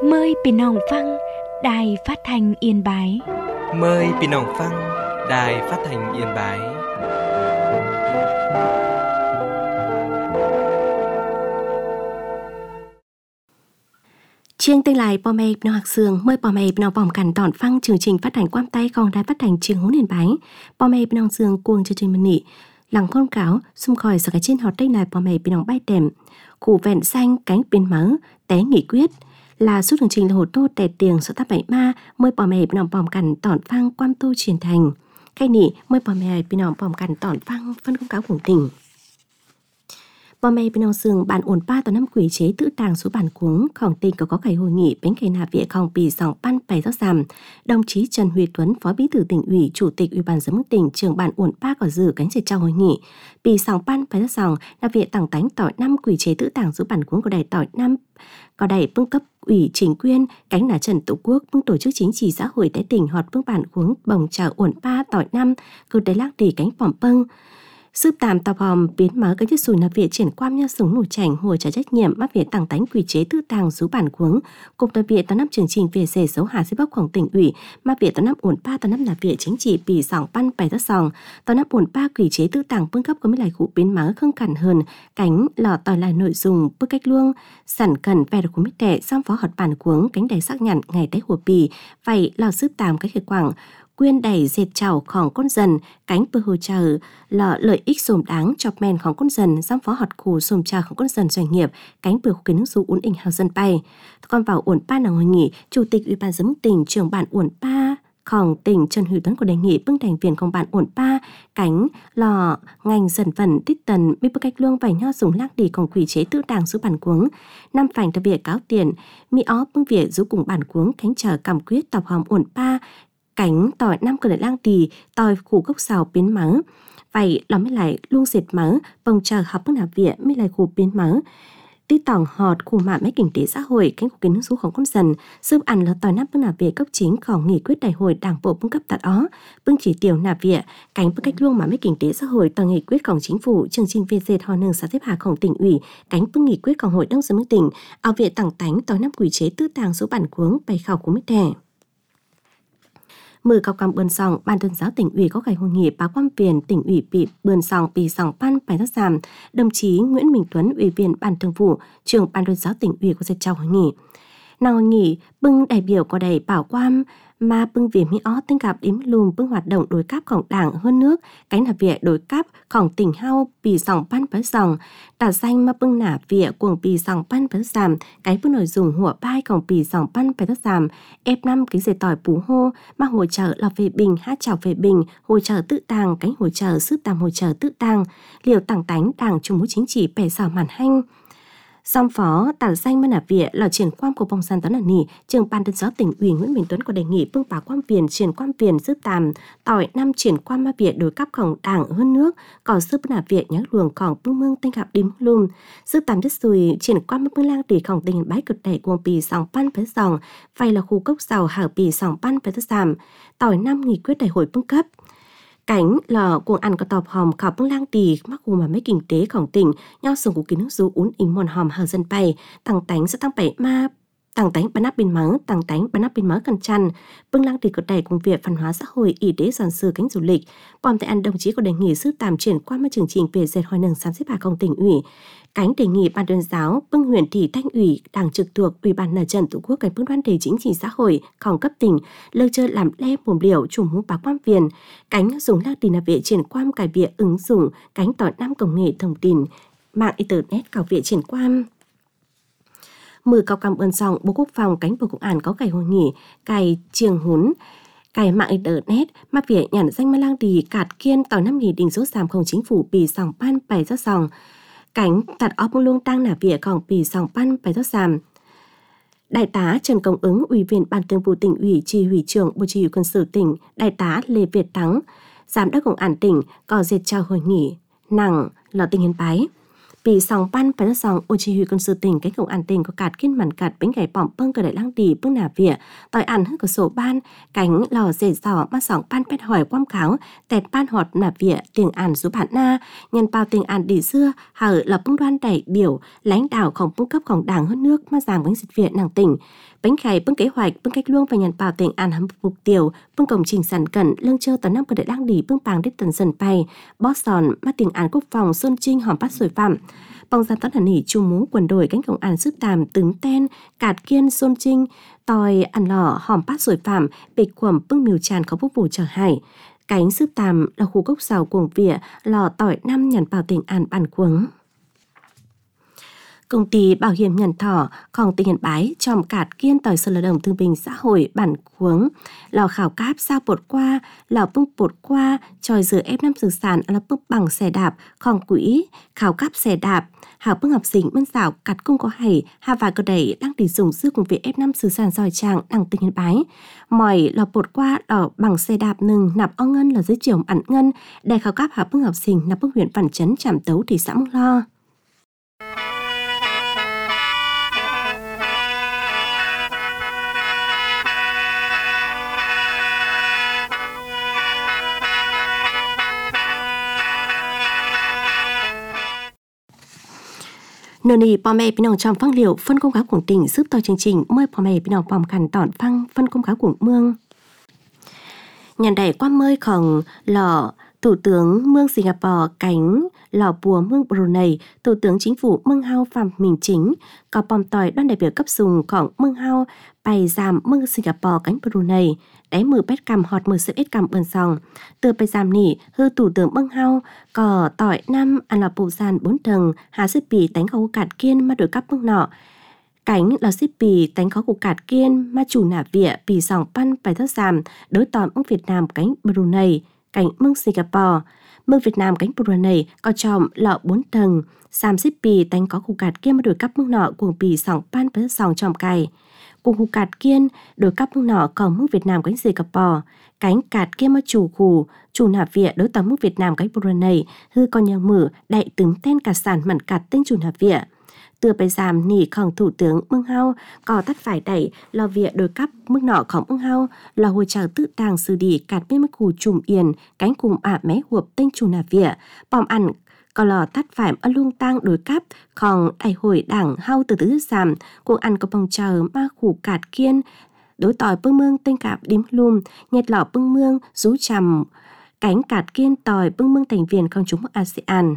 Mờiพี่น้องฟังĐài Phát thanh Yên Bái. Mời พี่น้องฟัง Đài Phát thanh Yên Bái. Chương tên lại bò mẹ nó học sường mời bò mẹ nó bòm cằn tỏn phăng chương trình phát hành quam tay còn đài phát hành chương hướng Yên Bái. Bò mẹ nó sường cuồng chương trình mình nị lằng con cáo xung khỏi sở cái trên họ tây này bò mẹ nó bay tèm củ vẹn xanh cánh bên mớ té nghị quyết là suốt chương trình là hồ tô tè tiền số tác bảy ma mời bò mẹ nó bòm cằn tỏn phăng quam tô truyền thành cái nị mời bò mẹ nó bòm cằn tỏn phăng phân công cáo cùng tỉnh. Bò mẹ bên ông sương bản ổn ba tàu năm quỷ chế tự tàng số bản cuống khổng tình có cái hội nghị bánh kề nạp viện khổng bì sòng ban bày rõ ràng đồng chí Trần Huy Tuấn phó bí thư tỉnh ủy chủ tịch ủy ban giám đốc tỉnh trưởng bản ổn ba có dự cánh sẽ trao hội nghị bì sòng ban bày rõ ràng nạp viện tặng tánh tỏi năm quỷ chế tự tàng số bản cuống của đài tỏi năm có đài bưng cấp ủy chính quyền cánh là Trần Tổ Quốc bưng tổ chức chính trị xã hội tại tỉnh họp bưng bản cuống bồng chào ổn ba tỏi năm cứ đáy lác đi cánh bỏm bưng sư tàm tàu hòm biến mở cái chất sùi nạp viện triển quan nha súng nổ chảnh hồi trả trách nhiệm mắc viện tàng tánh quy chế tư tàng số bản cuống cục nạp viện tàu năm chương trình về xế xấu hà xếp bóc khoảng tỉnh ủy mắc viện tàu năm ổn ba tàu năm nạp viện chính trị bì sòng ban bày ra sòng tàu năm ổn ba quy chế tư tàng phương cấp có mấy lại cụ biến mở không cản hơn cánh lò tỏi lại nội dung bước cách luông sản cần về được của mít tệ xong phó họt bản cuống cánh đầy xác nhận ngày tái của bì vậy lò sư tàm cái hệ quảng quyên đẩy dệt chảoของcon dần cánh bơ hồ chờ là lợi ích xồm đáng chọc menของcon dần giám phó họt cù xồm tràของcon dần doanh nghiệp cánh bơ kiến nước du uốn inh hào dân bay còn vào uốn pa là hội nghị chủ tịch ủy ban giám đốc tỉnh trưởng bản uốn paของtỉnh Trần Huy Tuấn của đề nghị bưng thành viênของbản uốn pa cánh lò ngành dần phần tít tần mi bơ cách luông vài nho dùng lác điของquỷ chế tự đảng số bản cuống năm phảnh đặc biệt cáo tiền mi ó bưng việc giữ cùng bản cuống cánh chờ cầm quyết tập hòm uốn pa cánh tỏi năm cửa lại lang tì tỏi củ gốc xào biến mớ vậy nó mới lại luôn diệt mớ bồng chờ học bước nạp viện mới lại củ biến mớ tí tỏng họt củ mạ mấy kinh tế xã hội cánh của kiến nước sốของcon dần giúp ăn là tỏi năm bước nạp viện cấp chínhของnghị quyết đại hội đảng bộ bưng cấp tại ó bưng chỉ tiểu nạp viện cánh bước cách luông mạ mấy kinh tế xã hội tòa nghị quyếtของchính phủ chương trình về dệt họ nương xã xếp hạของtỉnh ủy cánh bưng nghị quyếtของhội đồng giám đốc tỉnh ao viện tặng tánh tỏi năm quỷ chế tư tàng số bản cuống bày khảo của mấy thẻ. Mười cao cam bươn sòng ban tuyên giáo tỉnh ủy có ngày hội nghị báo quan viên tỉnh ủy bị bươn sòng bì sòng ban bài tác giảm đồng chí Nguyễn Minh Tuấn ủy viên ban thường vụ trưởng ban tuyên giáo tỉnh ủy có dệt trao hội nghị nào hội nghị bưng đại biểu có đầy bảo quan mà bưng vì mỹ ó tinh gặp đếm lùm bưng hoạt động đối cápของđảng hơn nước cánh là việc đối cápของtỉnh hao bì sòng ban bài sòng đả danh mà bưng nả việc cuồng bì sòng ban bài giảm cái bưng nội dung hủa baiของbì sòng ban bài giảm F5 cái dệt tỏi bú hô mà hỗ trợ là về bình hát chào về bình hỗ trợ tự tàng cánh hỗ trợ sức tàng hỗ trợ tự tàng liều tàng tánh đảng trung mối chính trị bè xảo màn hanh song phó tả danh mà nạp viện là triển quan của bông san tấn là nỉ trưởng ban tuyên giáo tỉnh ủy Nguyễn Minh Tuấn có đề nghị bưng báo quan viên triển quan viên giúp tàm tỏi năm triển quan ma viện đối cấpของđảng hơn nước có giúp nạp viện nhắc luồngของbưng mương tinh gặp đếm lùm giúp tàm đất sùi triển quan bưng lang tỷของtình bái cực đẩy cuồng bì sòng ban phải sòng vay là khu cốc giàu hảo bì sòng ban phải giảm tỏi năm nghị quyết đại hội bưng cấp cánh là cuồng ăn có tọp hòm khảo bưng lang tì mắc hù mà mấy kinh tếของtỉnh nhau sùng của kiến nước du uốn inh mòn hòm hờ dân bay tăng tánh sẽ tăng bảy ma tăng tánh bán áp bên mắng tăng tánh bán áp bên mớ cần chăn bưng lang tì có đầy cùng việc văn hóa xã hội y tế giàn sư cánh du lịch bom tại ăn đồng chí có đề nghị sư tàm triển qua mấy chương trình về dệt hoài nâng sáng xếp hạ công tỉnh ủy cánh đề nghị ban tuyên giáo bưng huyện thị thanh ủy đảng trực thuộc ủy ban mặt trận tổ quốc cảnh bưng đoàn thể chính trị xã hộiของcấp tỉnh lơ chơi làm le mồm liều chủ mũ báo quan viên cánh dùng lang tì nạp viện triển quan cải viện ứng dụng cánh tỏi năm công nghệ thông tin mạng internet cải viện triển quan mười cao cam ơn sòng bộ quốc phòng cánh bộ công an có cải hội nghị cải trường hún cải mạng internet mà việc nhận danh ma lang tì cạt kiên tỏi năm nghị định số giảm không chính phủ bì sòng ban bày ra sòng cánh tạt óc luôn tăng nả việnของbì sòng ban bày ra giảm đại tá Trần Công Ứng ủy viên ban thường vụ tỉnh ủy chỉ huy trưởng bộ chỉ huy quân sự tỉnh đại tá Lê Việt Thắng giám đốc công an tỉnh có dệt chào hội nghị nặng là tỉnh Yên Bái Bị sòng pan phải sòng ô chỉ huy quân sự tỉnh cái công an tỉnh có cạt kiên mặn cạt bánh gãy bỏng bưng cờ đại lang đi bưng nà vỉa tỏi ăn hức của sổ ban cánh lò dễ dò mà sòng pan pet hỏi quam kháo tẹt pan họt nà vỉa tiếng an số bản na nhân bao tiếng an đi xưa hở là bưng đoan đại biểu lãnh đạoของbưng cấpของđảng hơn nước mà giảm bánh dịch viện nàng tỉnh bánh gãy bưng kế hoạch bưng cách luông và nhân bao tiếng an hầm mục tiêu bưng công trình sản cẩn lương chơi tận năm cờ đại lang đi bưng pàng đích tần dần bay boss sòn mà tiếng an quốc phòng xuân trinh hòm bắt sủi phạm bong ra tấn hẳn hỉ chung mú quần đồi cánh công an sức tàm tướng ten cạt kiên xôn trinh tòi ăn lò hòm bát rồi phạm bịch quẩm bưng miều tràn có bốc bù trở hải cánh sức tàm là khu gốc xào cuồng vỉa lò tỏi năm nhằn vào tỉnh an bàn cuống. Công ty bảo hiểm Nhân Thọ còn tỉnh Yên Bái tròm cạt kiên tỏi sở lao động thương binh xã hội bản cuống lò khảo cáp sao bột qua lò bưng bột qua tròi rửa ép năm dự sản là bưng bằng xe đạp khòng quỹ khảo cáp xe đạp hảo bưng học sinh mân xảo cắt cung có hầy hà và cơ đẩy đang đi dùng sức cùng việc ép năm dự sản giỏi trang đằng tỉnh Yên Bái mỏi lò bột qua lò bằng xe đạp nừng nạp o ngân là dưới chiều ẩn ngân để khảo cáp hảo bưng học sinh nạp bưng huyện Văn Chấn Trạm Tấu thị xã Mông Lo. Nô nì bò mẹ bên trong phăng liệu phân công cáo của tỉnh giúp to chương trình mời bò mẹ bên bòm khăn tỏn phăng phân công cáo của mương nhàn đẩy qua mơi khòng lò thủ tướng mương Singapore cánh lò bùa mương Brunei thủ tướng chính phủ mương hao Phạm Minh Chính có bòm tỏi đoàn đại biểu cấp dùngของmương hao bày giảm mương Singapore cánh Brunei đáy mưa bét cầm họt mưa sự ít cầm ơn sòng từ bày giảm nỉ hư thủ tướng mương hao có tỏi năm ăn là bộ gian 4 tầng hà xếp bì tánh có cạt kiên mà đổi cắp mương nọ cánh là xếp bì tánh có của cạt kiên mà chủ nả vỉa bì sòng pan bài thất giảm đối tòm mương Việt Nam cánh Brunei cánh mương Singapore mương Việt Nam cánh Brunei có tròm lọ 4 tầng xàm xếp bì tánh có của cạt kiên mà đổi cắp mương nọ cuồng bì sòng pan bài thất sòng tròm cày cùng hù cạt kiên đổi cắp mương nọ còn mương Việt Nam cánh Singapore cánh cạt kiên mà chủ nạp vỉa đối tấm mương Việt Nam cánh Brunei hư còn nhà mở đại tướng tên cả sản mặn cạt tên chủ nạp vỉa từ bài giảm nỉของthủ tướng mương hao có tắt phải đẩy lò vỉa đổi cắp mương nọของmương hao là hồi chào tự tàng xử đi cạt bên mương khủ trùm yên cánh cùng mé huộp tên chủ nạp vỉa bòm ăn có lò tắt phải ở lung tang đối cắp còn đại hội đảng hao từ từ giảm cuộc ăn có bông chờ ma khủ cạt kiên đối tỏi bưng mương tên cạp đím lùm nhật lọ bưng mương rú chầm cánh cạt kiên tỏi bưng mương thành viên không chúng ASEAN.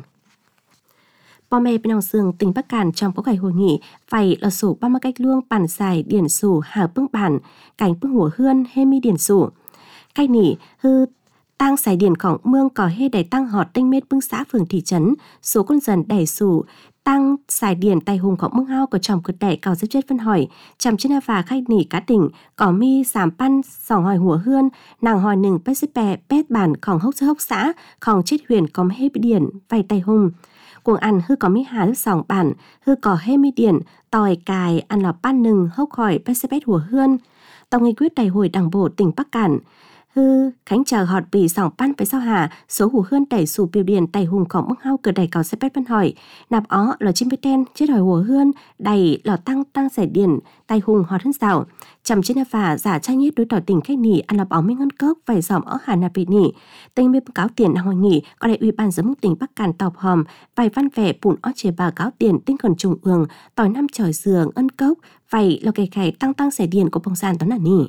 Bò mẹ bên Dương tỉnh Bắc Cạn trong có ngày hội nghị phải là sổ 30 cách luông bản giải điển sủ hà bưng bản cảnh bưng hùa hươn hê mi điển sủ cách nỉ hư tăng giải điểnของmương có hê đẩy tăng họt tinh mết bưng xã phường thị trấn số con dần đẩy sủ tăng giải điển tài hùngของmương hao có chồng cực đẩy cao rất chết phân hỏi chằm trên và khách nỉ cá tỉnh có mi giảm pan sòng hỏi hùa hươn nàng hỏi nừng bét xếp bè bét bảnของhốc xãของchết huyền có hê điển vay tài hùng cuồng ăn hư có mi hà hư sòng bản hư có hê mi điển tòi cài ăn lò pan nừng hốc hỏi bét xếp bét hùa hươn tàu nghị quyết đại hội đảng bộ tỉnh Bắc Cạn hư khánh chờ họt bì sòng pan với sao hà số hủ hươn đẩy sủ biểu điển tài hùngของmương hao cờ đẩy cao xếp bét phân hỏi nạp ó lò chim bét đen chết hỏi hùa hươn đẩy lò tăng giải điển tài hùng họt hân xảo chầm trên và giả trai nhất đối tỏi tỉnh khách nỉ ăn lò bóng minh ngân cốc vài dòm ó hà nạp bị nỉ tên mê cáo tiền hội nghị có đại ủy ban giám mục tỉnh Bắc Cạn tọp hòm vài văn vẻ bùn ó chè bà cáo tiền tinh còn trùng ương tỏi năm tròi giường ân cốc vậy lò kề khải tăng giải điển của bông gian toán là nỉ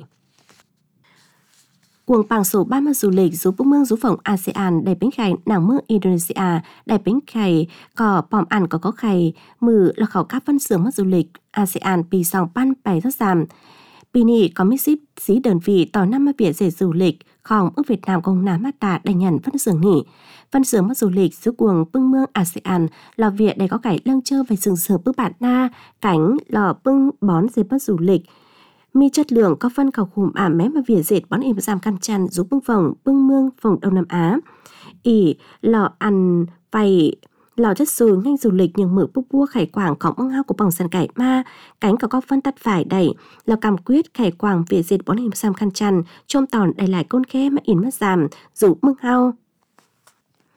cuồng bằng số 30 du lịch rú bức mương rú phòng ASEAN đại bánh khải nàng mương Indonesia đại bánh khải có bòm ăn có khải mừ là khảo các phân xưởng mất du lịch ASEAN bì sòng pan bài rất giảm bì nỉ có mít xíp xí đơn vị tỏ năm mà biển rể du lịchของước Việt Nam công nám mát tà đại nhận phân xưởng nỉ phân xưởng mất du lịch rú cuồng bưng mương ASEAN là việc để có cải lăng chơ về sừng sờ bức bản na cảnh lò bưng bón dây mất du lịch mi chất lượng có phân khảo khủng mé mà vỉa dệt bón im giảm căn chăn rú bưng phồng bưng mương phồng Đông Nam Á ỉ lò ăn vầy lò chất xù ngành du lịch nhưng mở bút bua khải quảngของmương hao của bỏng sàn cải ma cánh có phân tắt phải đẩy lò cầm quyết khải quảng vỉa dệt bón im giảm căn chăn chôm tòn đầy lại côn khe mà in mất giảm rú mương hao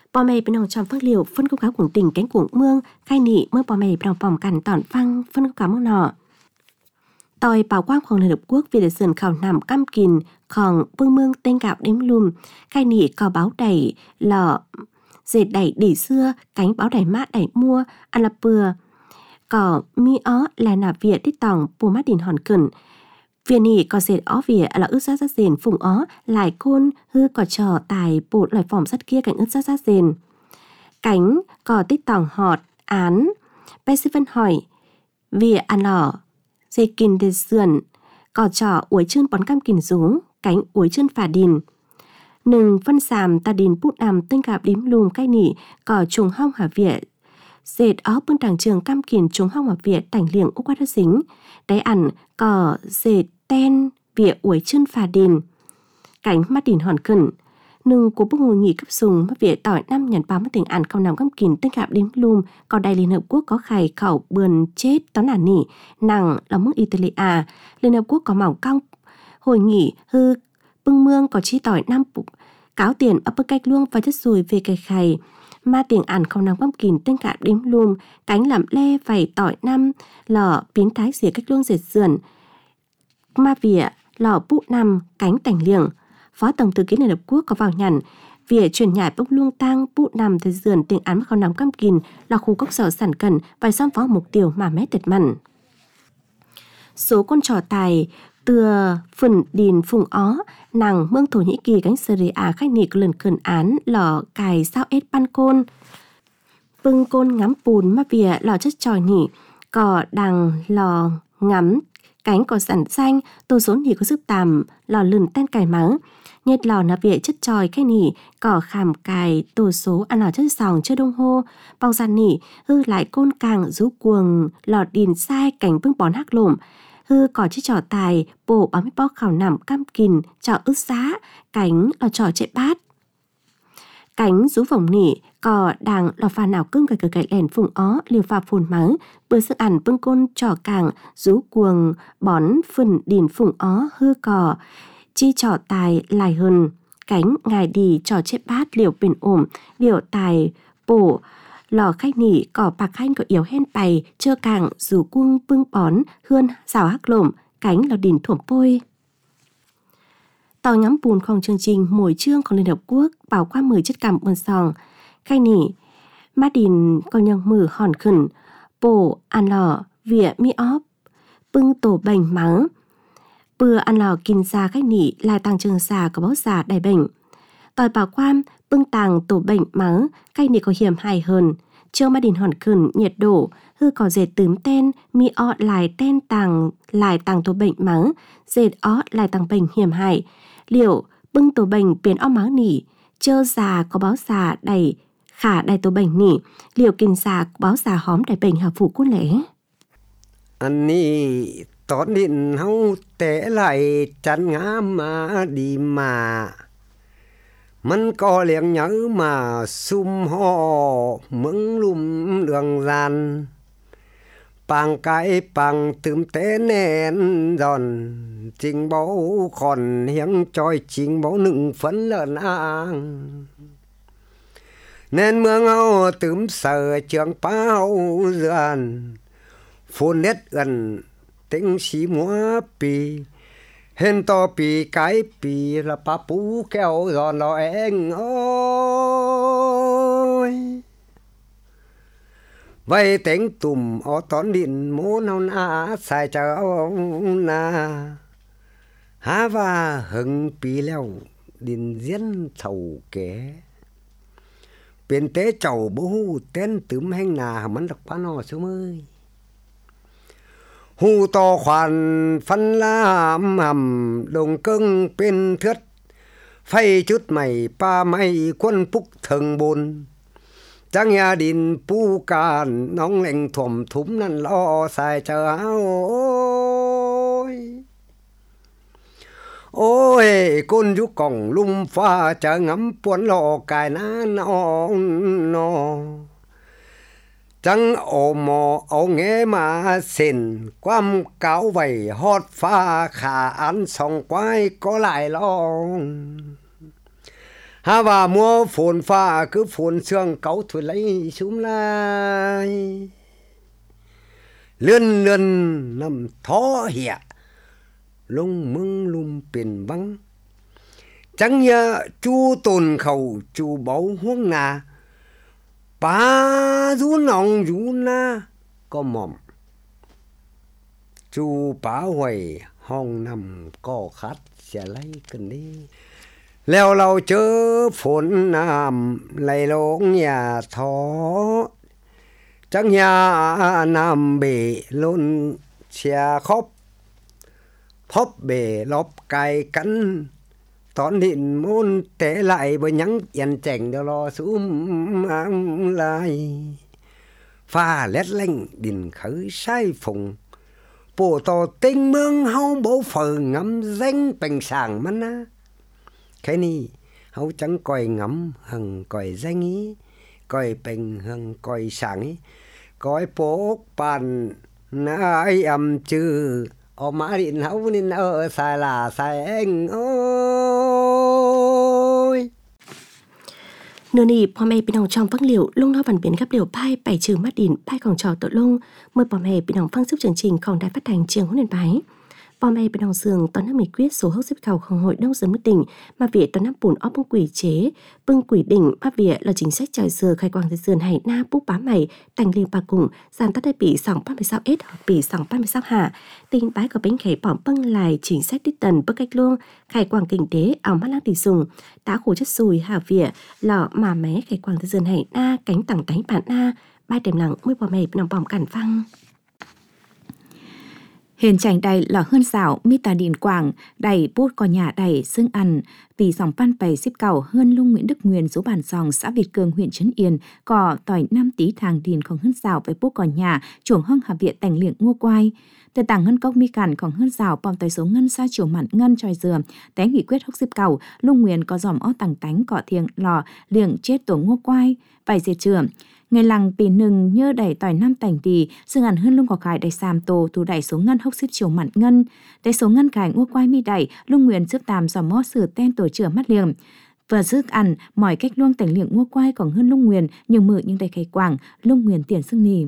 Bò mày bên nòng trong phát liệu phân công cáo cuồng tình cánh cuồng mương khai nị มื่อbò mày bên nòng bòmกันตอนฟังphân công cáo mương nọตอยเป่ากว้างของLiên Hợp Quốc vì để sườn khảo nằm căm kìnของvương mương tên gạo đếm lùm khai nị có báo đẩy lọ dệt đẩy đỉ xưa cánh báo đẩy mát đẩy mua ăn là bừa có mi ó là nà vỉa đít tòng bù mát đìn hòn cẩn Viên nỉ có dệt ó vỉa là ướt sát rền phùng ó lại côn hư có trò tài bột loài phỏng sắt kia cạnh ướt sát rền cánh có tích tòng họt án bé sư phân hỏi vỉa ăn lỏ dệt kìn để sườn có trò uối chân bón cam kìn rú cánh uối chân phả đìn nừng phân sàm ta đìn bút nằm tên gạp đím lùm cay nỉ có trùng hong hả vỉa dệt ó bưng đằng trường cam kìn trùng hong hả vỉa tảnh liệng úc quát dính đáy ẩn có dệt ten vỉa uối chân phà đìn cánh mắt đìn hòn cẩn nừng của bức ngồi nghỉ cấp sùng mắt vỉa tỏi năm nhận báo mất tình ản không nằm căm kìn tên gạp đếm lùm có đại Liên Hợp Quốc có khải khẩu bườn chết tón ả nỉ nặng là mức Italia Liên Hợp Quốc có mỏng cong hồi nghỉ hư bưng mương có chi tỏi năm cáo tiền ở bức cách luông và chất rùi về cây khải ma tiền ản không nằm căm kìn tên gạp đếm lùm cánh làm lê vảy tỏi năm lò biến thái xỉa cách luông dệt sườn ma vỉa lò bụ nằm cánh tảnh liệng Phó Tổng thư ký Liên Hợp Quốc có vào nhận việc chuyển nhải bốc luông tang bụ nằm từ dườn tiền án không nằm cam kìn là khu cốc sở sản cần và xóm phó mục tiêu mà mét tệt mặn số con trò tài từa phần đìn phùng ó nàng mương Thổ Nhĩ Kỳ cánh Syria khách nị lần cơn án lò cài sao ết ban côn bưng côn ngắm bùn ma vỉa lò chất tròi nỉ cỏ đằng lò ngắm cánh có sẵn xanh tô số nỉ có sức tàm lò lửng tên cài mắng nhiệt lò nà vỉa chất tròi cái nỉ cỏ khảm cài tô số ăn lò chất sòng chưa đông hô bao gian nỉ hư lại côn càng rú cuồng lò đìn sai cảnh bưng bón hắc lổm hư cỏ chiếc trò tài bổ bám bó khảo nằm cam kìn trò ướt xá cánh lò trò chạy bát cánh rú vòng nỉ cỏ đàng lò pha nào cưng cài cài lèn phùng ó liều pha phồn mắng bữa sức ăn bưng côn trò càng rú cuồng bón phần đìn phùng ó hư cỏ chi trò tài lại hơn cánh ngài đi trò chết bát liều bền ổm liều tài bổ lò khách nỉ cỏ bạc khanh có yếu hen bày chơ càng rú cuông bưng bón hươn xào hắc lổm cánh lò đìn thuẩm bôi tàu ngắm bùnของchương trình mỗi chương của Liên Hợp Quốc bảo qua 10 chất cảm buồn sòng khai nỉ má đìn còn nhằng mử hòn khẩn bổ ăn lò vỉa mi óp bưng tổ bành mắng bừa ăn lò kinh xa khách nỉ lại tăng trường xà có báo xà đầy bệnh tỏi bảo quan bưng tàng tổ bệnh mắng khách nỉ có hiểm hài hơn chương má đìn hòn khẩn nhiệt độ hư có dệt tướm tên mi ọ lại tên tàng lại tàng tổ bệnh mắng dệt ó lại tàng bệnh hiểm hại liệu bưng tổ bệnh biến ó máu nỉ chơ già có báo xà đầy khả đầy tổ bệnh nỉ liệu kinh xà có báo xà hóm đầy bệnh hạ phụ quân lẽ anh nỉ tón điện hông té lại chắn ngã mà đi màมันก็เลี้ยงnhớ mà sum ho mững lùm đường gian bằng cái bằng tươm té nén giòn chính báu còn hiếng trôi chính báu nựng phấn lợn ang nên mương áo tươm sờ trường bao dần phun nét gần tính xí múa pì hên to pì cái pì là pa pú kéo giòn lo anh ơi vậy tiếng tùm ở tón điện mố nào na xài cháu na há và hừng pì leo điện diễn thầu kế bên tế chầu bố tên tướm hành nà mắn đọc bán hò số mươi hù to khoản phân la hầm đồng cưng bên thướt phay chút mày pa mày quân phúc thường bồn trang nhà đình pu càn nóng lạnh thòm thúm năn lo xài chờ áo ôi con chú còng lum pha chờ ngắm buồn lò cài ná nó chẳng ổ mò ổ nghe mà xin quam cáo vầy hót pha khả án sòng quái có lại lo ha và mua phồn pha cứ phồn xương cáu thôi lấy xuống lại lươn lươn nằm thó hẹ lung mưng lum biển vắng chẳng nhớ chu tồn khẩu chu báu huống nà ba rú nòng rú na có mỏm chu bá hoài hong nằm có khát sẽ lấy cần đi leo lâu chớ phồn nam lấy lông nhà thó chẳng nhà nam bể luôn xe khóc phóp bể lóp cài cắn tón điện môn té lại bởi nhắn yên chảnh đó lo xuống lại pha lét lanh đình khởi sai phùng bộ tò tinh mương hâu bố phở ngắm danh bành sàng mắt á cái này hâu chẳng coi ngắm hằng coi danh ý coi bành hằng coi sàng ý coi bố bàn nãy âm chư ở mã điện hấu nên ở xài là xài anh ơi nửa nìพ่อแม่พี่น้องช่องฟังเหลียวลุงน้อยวันเปลี่ยนกับเหลียวไพ่ไปชื่อมัดดินไพ่ของจอตกลงเมื่อพ่อแม่พี่น้องฟังซึบchương trìnhของđài phát thanh Trường Hỗn Đền Báiพ่อแม่พี่น้องเสืองตอนนั้นมีquyết số 69 ของhội đông dân mức tỉnh mà việc tอนnăm bùn óp bưng quỷ chế bưng quỷ đỉnh mà việc là chính sách trời sờ khai quang thế sườn hay na bút bá mày thành liên bà cùng giảm tắt đại bị sòng 36 s hoặc bị sòng 36 hạ tình bái có bánh khẩy bỏ bưng lại chính sách đích tần bất cách luôn khai quang kinh tế ảo mắt lăng tỷ dùng tá khổ chất sùi hà việc lọ mà mé khai quang thế sườn hay na cánh tẳng tánh bản na ba đềm lặng mớiพ่อแม่พี่น้องปอมกันฟัง Hiền chảnh đầy là hơn xảo mi tà điện quảng đầy bút có nhà đầy xương ăn vì dòng pan bày xếp cầu hơn lung Nguyễn Đức Nguyên số bản sòng xã Việt Cường huyện Trấn Yên cỏ tỏi 5 tí thàng điềnของhơn xảo với bút có nhà chuồng hông hà viện tành liệng ngô quai từ tảng ngân cốc mi cảnของhơn xảo bòm tỏi số ngân xa chiều mặn ngân tròi dừa té nghị quyết hốc xếp cầu lung Nguyên có dòm ó tàng tánh cỏ thiêng lò liệng chết tổ ngô quai vài dệt trường ngày lằng pì nừng nhơ đẩy tỏi 5 tành đi xương ăn hơn lung có khải đẩy xàm tổ thu đẩy số ngân hốc xếp chiều mặn ngân đẩy số ngân cải ngô quai mi đẩy lung Nguyên trước tàm dòm ó sử ten tổ chửa mắt liềng vừa sức ăn mỏi cách luông tành liệng ngô quai còn hơn lung Nguyên nhưng mự nhưng đầy khai quảng lung Nguyên tiền xương nì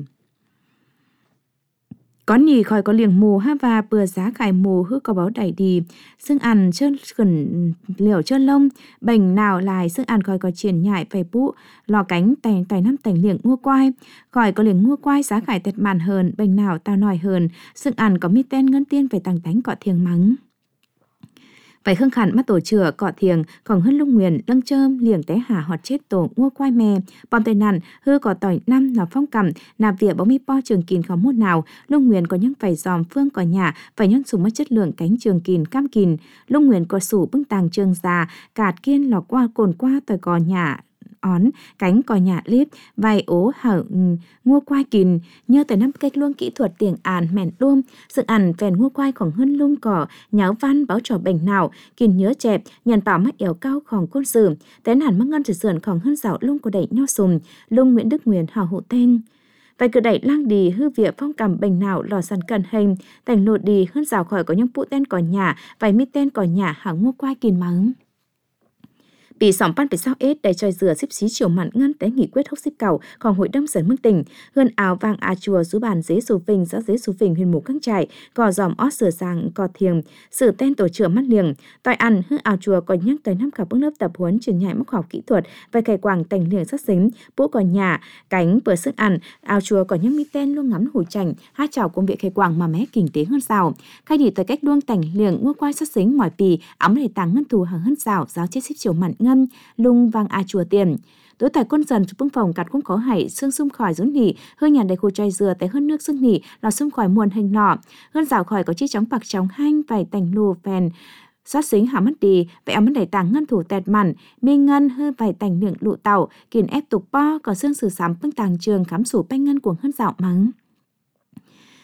có nì khỏi có liềng mù ha và bừa giá khải mù hư có báo đẩy đi xương ăn chân khẩn liều chân lông bành nào lại xương ăn khỏi có triển nhại phải bụ lò cánh tành tỏi 5 tành liềng ngô quai khỏi có liềng ngô quai giá khải tẹt màn hơn bành nào tao nòi hơn xương ăn có mi ten ngân tiên phải tàng tánh cọ thiềng mắng phải khương khẳng mắt tổ chửa cọ thiềng còn hơn lung Nguyên lâng chơm liềng té hả họt chết tổ ngô quai mè bom tay nặn hư có tỏi 5 nó phong cầm nạp vỉa bóng mi po trường kìn khó mốt nào lung Nguyên có những phải dòm phương có nhà phải nhân sùng mất chất lượng cánh trường kìn cam kìn lung Nguyên có sủ bưng tàng trường già cạt kiên lò qua cồn qua tỏi cò nhà ón cánh cò nhà lít vài ố hở ngô quai kìn nhớ tới năm cách luôn kỹ thuật tiền àn mèn đôm sự ẩn phèn ngô quaiของhơn lung cỏ nháo văn báo trò bệnh nào kìn nhớ chẹp nhàn bảo mắt éo caoของcôn sử tén hẳn mắc ngân chỉ sườnของhơn dạo lung của đẩy nho sùm lung Nguyễn Đức Nguyên hào hộ tên vài cử đẩy lang đi hư việc phong cầm bệnh nào lò sàn cần hình thành lột đi hơn dạo khỏi có những phụ tên cỏ nhà vài mi tên cỏ nhà hàng ngô quai kìn mắng bị sòng pan phải sao ết để tròi dừa xếp xí chiều mặn ngân té nghị quyết hốc xếp cầu còn hội đông dần mức tỉnh hơn áo vàng à chùa rú bàn dế sù phình xã dế sù phình huyền mù căng trải cò dòm ót sửa sàng cò thiềng sử tên tổ chữa mắt liềng tỏi ăn hư áo chùa còn nhắc tới 5 cả bước lớp tập huấn truyền nhạy mốc học kỹ thuật về cày quàng tành liềng sắc xính bố còn nhà cánh vừa sức ăn áo chùa còn nhắc mi tên luôn ngắm hủ chảnh hát chào công việc cày quàng mà mé kinh tế hơn xào khai đi tới cách luông tành liềng ngô quai sắc xính mỏi pì ấm để tàng ngân thù hàng hơn xào giáo chết xếp chiều mặn ngân lung vàng à chùa tiền tối tại quân dần bưng phòng cắt cũng có hại xương sum khỏi rốn nỉ hơi nhàn đầy khô chai dừa tại hơn nước xương nỉ là sum khỏi muôn hình nọ hơn rào khỏi có chi chóng bạc chóng hanh vài tành lù phèn sát xính hả mất đi vậy ấm đẩy tàng ngân thủ tẹt mặn mi ngân hơi vài tành miệng lụ tàu kiền ép tục po có xương sử sắm bưng tàng trường khám sủ banh ngân của hơn rào mắng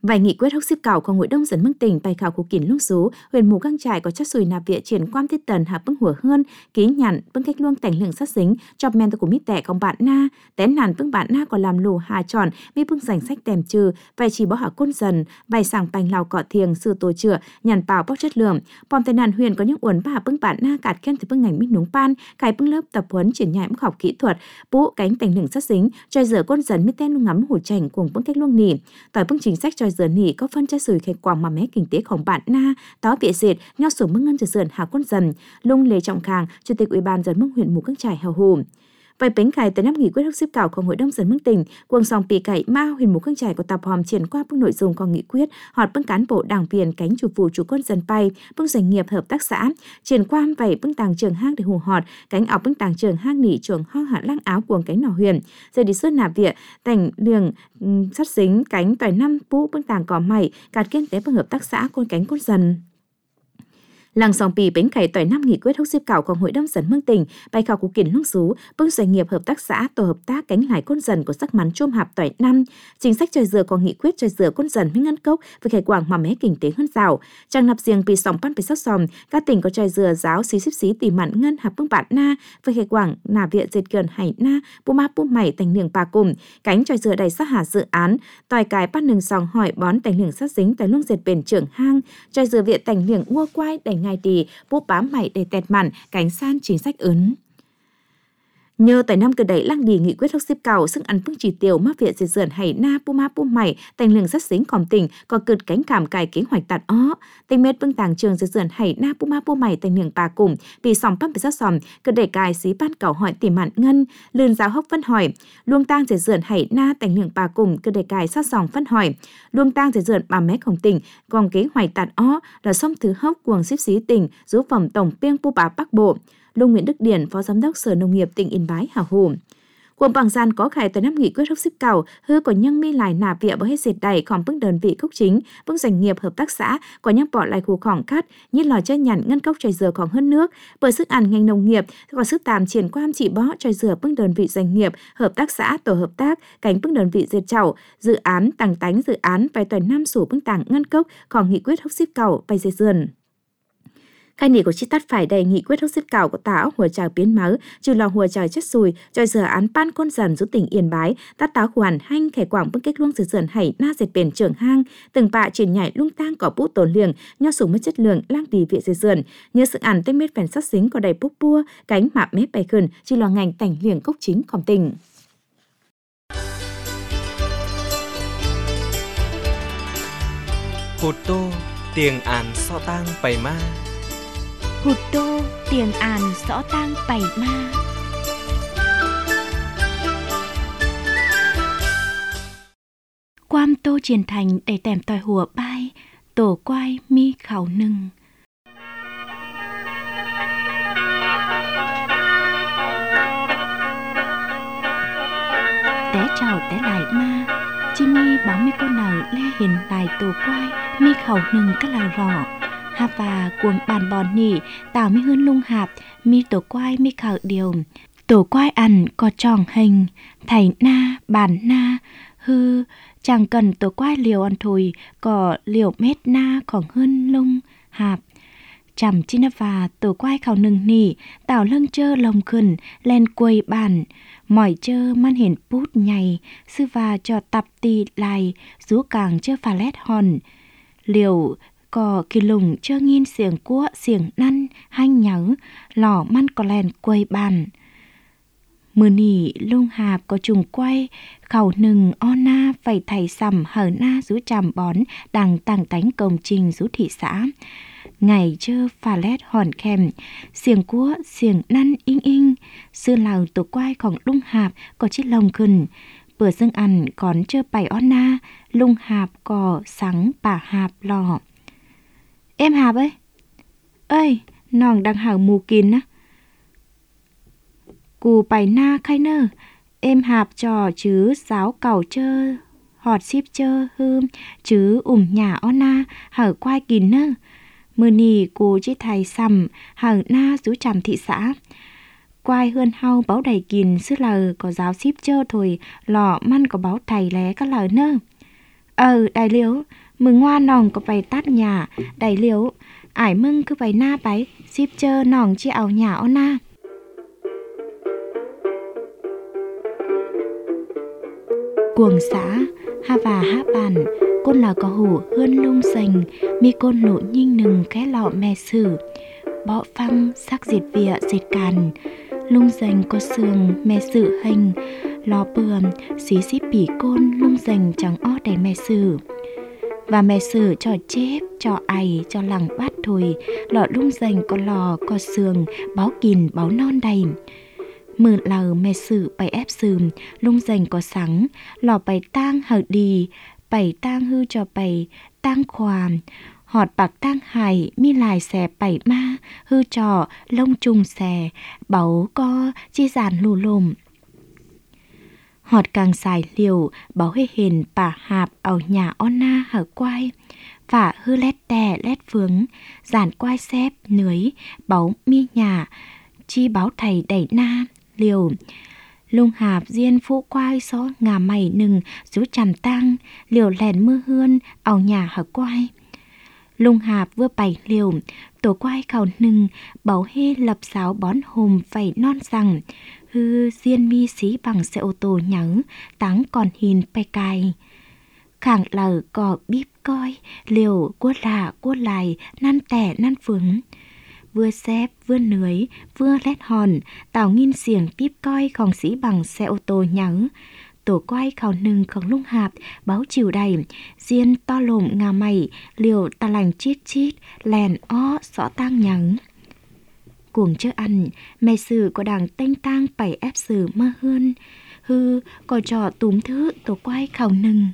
Vài nghị quyết hốc xếp cảo của Hội đồng dân mương tỉnh bài khảo của kín lúc số huyện mù căng trải có chất sùi nạp viện triển quan tiết tần hạ bưng hùa hơn ký nhận bưng cách luông tảnh lượng sát dính chọc men của mít tẻของbạn na té nàn bưng bạn na còn làm lù hà tròn vì bưng danh sách tèm trừ vài chỉ bỏ hạ côn dần vài sàng bành lào cọ thiềng sư tổ chữa nhàn bảo bóc chất lượng pom tây nàn huyện có những uẩn bà bưng bạn na cạt khen từ bưng ngành mít núng pan cài bưng lớp tập huấn triển nhại bưng học kỹ thuật bú cánh tảnh lượng sát dính chơi dở côn dần mít ten luôn ngắm hủ chảnh cùng bưng cách luông nỉ tỏi bưng chính sách chơi dở nỉ có phân trái sủi khai quảng mà mé kinh tếของbạn na tó bịa dệt nho sổ mưng ngân dần hạ quân dần lung lê trọng khang chủ tịch ủy ban dân mưng huyện mù căng trải hào hùng vài bánh cải tới năm nghị quyết hốc xếp cảo của Hội đồng dân mưng tỉnh quần sòng pì cải ma huyện mù căng trải có tập hòm triển qua bức nội dung của nghị quyết họp bưng cán bộ đảng viên cánh chủ vụ chủ quân dân bay bưng doanh nghiệp hợp tác xã triển qua vài bưng tàng trường hang để hù họt cánh ảo bưng tàng trường hang nỉ trường ho hạ lang áo cuồng cánh nỏ huyền rồi đi xuân nạp viện tành liềng sát dính cánh tỏi năm bú bưng tàng cỏ mày cạt kinh tế bưng hợp tác xã con cánh con dần làng sòng pì bánh cải tỏi năm nghị quyết hốc xếp cảo của Hội đồng dân mương tỉnh bài khảo của kiến lúc số bưng doanh nghiệp hợp tác xã tổ hợp tác cánh lại con dần của sắc mắn chôm hạp tỏi năm chính sách chơi dừa có nghị quyết chơi dừa con dần với ngân cốc với khải quảng mà mé kinh tế hơn rào trang nạp riêng pì sòng pan pì sắc sòm các tỉnh có chơi dừa giáo xí tỉ mặn ngân hạp bưng bạn na với khải quảng nà viện dệt gần hải na pu ma pu mày thành niềng bà cùng cánh chơi dừa đầy sát hà dự án tỏi cái bắt nừng sòng hỏi bón thành niềng sát dính tại luông dệt bền trưởng hang chơi dừa viện thành niềng ua quai đầy ngày đi bố bám mày để tẹt mặn cánh san chính sách ấn nhờ tại năm cờ đẩy lăng đi nghị quyết hốc xếp cào sức ăn phương chỉ tiêu mắc viện dệt dườn hay na pu ma pu mày thành lường rất dính còn tỉnh có cực cánh cảm cài kế hoạch tạt ó thành mét bưng tàng trường dệt dườn hay na pu ma pu mày thành lường bà cùng vì sòng bắp bị sát sòm cờ đẩy cài xí ban cầu hỏi tìm mặn ngân lươn giáo hốc phân hỏi luông tang dệt dườn hay na thành lường bà cùng cờ đẩy cài sát sòng phân hỏi luông tang dệt dườn bà métของtỉnh còn kế hoạch tạt ó là sông thứ hốc cuồng xếp xí tỉnh giúp phẩm tổng piêng pu bá bắc bộ Lung Nguyễn Đức Điển, Phó Giám đốc Sở Nông nghiệp tỉnh Yên Bái hào hùng. Quận bằng gian có khải tới năm nghị quyết hốc xếp cào hư có nhân mi lại nà vịa bởi hết dệt đầy còn bức đơn vị cốc chính bức doanh nghiệp hợp tác xã có nhắc bỏ lại khu khoảng cắt như lò chơi nhằn ngân cốc trời dừa còn hơn nước bởi sức ăn ngành nông nghiệp có sức tàm triển quan chỉ bó trời dừa bức đơn vị doanh nghiệp hợp tác xã tổ hợp tác cánh bức đơn vị dệt chảo dự án tàng tánh dự án bài tuần năm sủ bức tàng ngân cốc còn nghị quyết hốc xếp cào bài dệt dườn khai nỉ của chi tắt phải đầy nghị quyết hốc xếp cào của táo hùa trào biến máu trừ lò hùa trào chất sùi trời dừa án pan con dần giúp tỉnh Yên Bái tát táo hoàn hanh khẻ quảng bưng kết luông dừa dườn hảy na dệt bền trưởng hang từng bạ triển nhảy lung tang cỏ bút tổn liềng nho sủng mất chất lượng lang tì vị dệt dườn như sự ăn tên mết phèn sát xính có đầy bút bua cánh mạ mép bày khẩn trừ lò ngành tảnh liềng cốc chính còn tỉnh Hụt tô tiền án so tang bày ma Hụt tô tiền àn rõ tang bày ma Quam tô triển thành để tèm tòi hùa bay tổ quai mi khảo nừng té trào té lại ma chi mi bảo mi cô nào le hình lại tổ quai mi khảo nừng các là rõ hạp và cuồng bàn bòn nỉ tào mi hơn lung hạp mi tổ quai mi khảo điều tổ quai ăn có tròn hình thầy na bàn na hư chẳng cần tổ quai liều ăn thùi có liều mét na còn hơn lung hạp chằm chi na và tổ quai khảo nừng nỉ tào lưng chơ lồng khẩn lên quầy bàn mỏi chơ man hiển bút nhầy sư và cho tập tì lại rú càng chơ phà lét hòn liều có kỳ lùng chơ nghiên xiềng cua xiềng năn hanh nhớ lỏ man có lèn quầy bàn mưa nỉ lung hạp có trùng quay khẩu nừng o na phải thầy sầm hở na rú chằm bón đằng tàng tánh công trình rú thị xã ngày chơ phà lét hòn kèm xiềng cua xiềng năn in xưa lào tổ quaiของlung hạp có chiếc lồng khẩn bữa dương ăn còn chơ bày o na lung hạp có sắng bà hạp lò em hạp ơi nòng đang hảo mù kín á cù bày na khai nơ em hạp trò chứ giáo cầu chơ họt ship chơ hươm chứ nhà o na hở quai kín nơ mưa nì cù chỉ thầy sầm hở na rú chằm thị xã quai hơn hau báo đầy kín sư lờ có giáo ship chơ thôi lọ man có báo thầy lé các lời nơ Đại liếu, mừng ngoa nòng có phải tát nhà, đại liếu, ải mưng cứ phải na bái, ship chơ nòng chi ảo nhà ô na. Cuồng xã, ha và ha bàn, côn là có hủ hươn lung sành, mi côn nụ nhinh nừng cái lọ mè sử, bọ phăng sắc diệt vịa diệt càn, lung dành có sườn mè sử hình, lò bườm xí xí bỉ côn lung dành chẳng ó đầy mè sử. Và mè sử cho chép, cho ày, cho lằng bát thùi, lọ lung dành có lò, có sườn, báo kìn, báo non đầy. Mượn lờ mè sử bày ép sườn, lung dành có sắng, lò bày tang hở đi, bày tang hư cho bày tang khoàm, họt bạc tang hài, mi lại xè bày ma, hư trò, lông trùng xè, báu co, chi giàn lù lùm. Họt càng xài liều, báo hê hình bà hạp ở nhà on na hở quai, và hư lét đè lét vướng, giàn quai xếp, nưới, báo mi nhà, chi báo thầy đẩy na, liều. Lung hạp diên phụ quai xó ngà mày nừng, rú chằm tang, liều lèn mưa hươn, ở nhà hở quai. Lung hạp vừa bày liều, tổ quai khảo nừng, báo hê lập sáo bón hồm phải non rằng, hư diên mi xí bằng xe ô tô nhớ, táng còn hình bay cài. Khẳng lờ có bíp coi, liều cua lại, năn tẻ năn phướng. Vừa xếp, vừa nưới, vừa lét hòn, tào nghìn xiềng bíp coi khòng sĩ bằng xe ô tô nhớ. Tổ quay khảo nừng khổng lung hạp, báo chiều đầy, diên to lồm ngà mày, liều ta lành chít chít, lèn ó, rõ tang nhớ. Cuồng chớ ăn, mẹ sử có đảng tênh tang bày ép sử mơ hơn, hư có trò túm thứ tổ quay khảo nừng.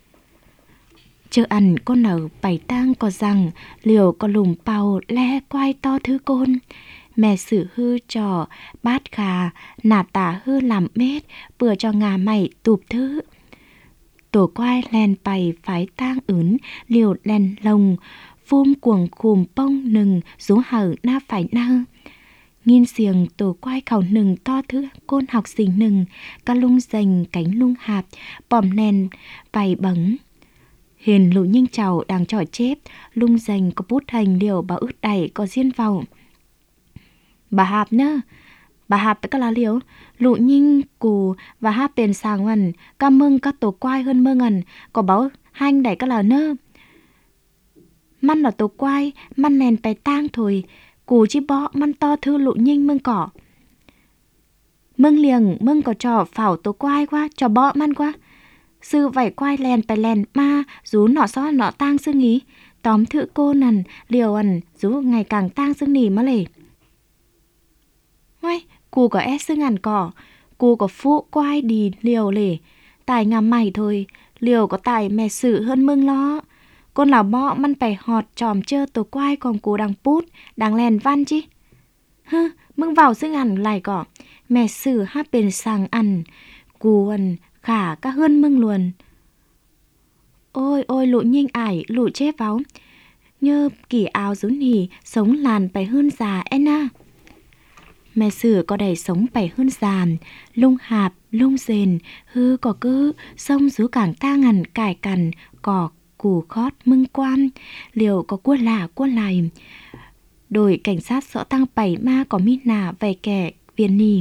Chớ ăn con nở bày tang có rằng, liều có lùm bào le quay to thứ côn. Mẹ sử hư trò, bát khà, nà tả hư làm mết, vừa cho ngà mày tụp thứ. Tổ quay len bày phái tang ướn, liều len lồng, phum cuồng khùm bông nừng, rú hở na phải na. Nghiên xiềng tổ quay khảo nừng to thứ côn học sinh nừng, ca lung dành cánh lung hạp, bòm nền, bày bấng. Hiền lũ nhanh chào đang trò chép, lung dành có bút hành liều bảo ướt đầy có riêng vào. Bà hạp nơ, bà hạp tất cả là liều, lũ nhanh cù và hạp bền sàng ngần, ca mưng các tổ quay hơn mơ ngần, có báo hành đẩy các là nơ. Măn là tổ quay, măn nền bày tang thôi, cù chi bó măn to thư lũ nhanh mưng cỏ. Mưng liềng, mưng có trò phảo tổ quay quá, trò bó măn quá. Sư vảy quay lèn bày lèn ma, rú nọ xó nọ tang xương ý, tóm thử cô nần, liều ẩn, rú ngày càng tang xương nỉ mà lề. Ngay, cù có ép xương ẩn cỏ, cù có phụ quay đi liều lề, tài ngắm mày thôi, liều có tài mẹ sự hơn mưng lo. Con lão bọ măn bày họt tròm chơ tổ quay còn cù đang pút, đang lèn văn chi. Hơ, mưng vào xương ẩn lại cỏ, mẹ sự hát bền sàng ẩn, cù ẩn, khả các hơn mưng luôn. Ôi lũ nhanh ải, lũ chép váu. Nhơ kỳ áo dấu nì, sống làn bày hơn già Enna. Mẹ sử có đầy sống bày hơn già, lung hạp, lung rền, hư có cứ, sông rú cảng ta ngần cải cằn, cỏ củ khót mưng quan, liều có cua lạ cua lại. Đội cảnh sát rõ tăng bày ma có mi nà về kẻ viên nì.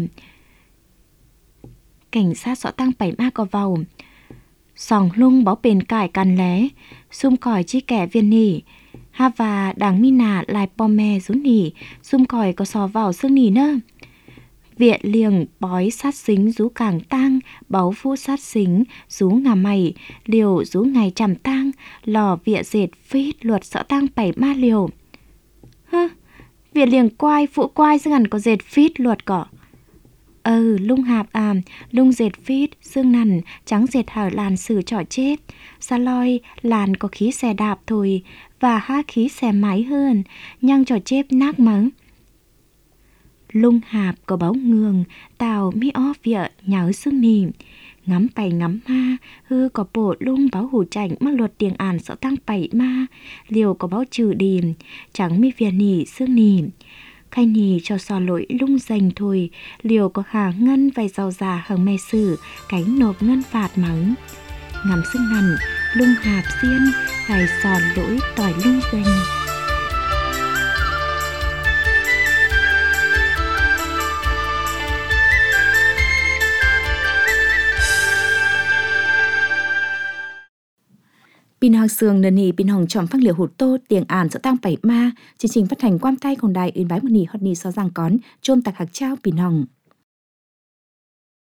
Cảnh sát rõ tăng bảy ma có vào, sòng lung báo bền cải cằn lé, xung còi chi kẻ viên nỉ, ha và đảng mi nà lại bò mè rú nỉ, xung còi có sò vào xương nỉ nơ. Viện liềng bói sát xính rú càng tang, báu phu sát xính rú ngà mày, liều rú ngày chằm tang, lò viện dệt phít luật rõ tăng bảy ma liều. Hơ, viện liềng quai phụ quai dương hẳn có dệt phít luật cỏ. Lung hạp lung dệt phít, xương nằn, trắng dệt hở làn sử trỏ chép. Xa loi, làn có khí xe đạp thôi, và ha khí xe máy hơn, nhăng trỏ chép nát mắng. Lung hạp có báo ngường, tàu mi ó vịa nhớ xương nìm. Ngắm bày ngắm ma, hư có bộ lung báo hủ chảnh mắc luật tiếng ản sợ tăng bày ma, liều có báo trừ đìm, trắng mi vịa nỉ xương nìm. Khai nì cho sò lỗi lung dành thôi, liều có hà ngân vài giàu già hằng mê sử, cánh nộp ngân phạt mắng. Ngắm xương nằn, lung hạp xiên phải sòn lỗi tỏi lung dành. Pin Hạc Sương nền nì pin hồng chọn phát liệu hụt tô tiếng ản sẽ tăng 7 ma. Chương trình phát hành quam tayของđài Yên Bái Mật Nì Hót Nì So Giang Cón chôm tạc hạc trao pin hồng.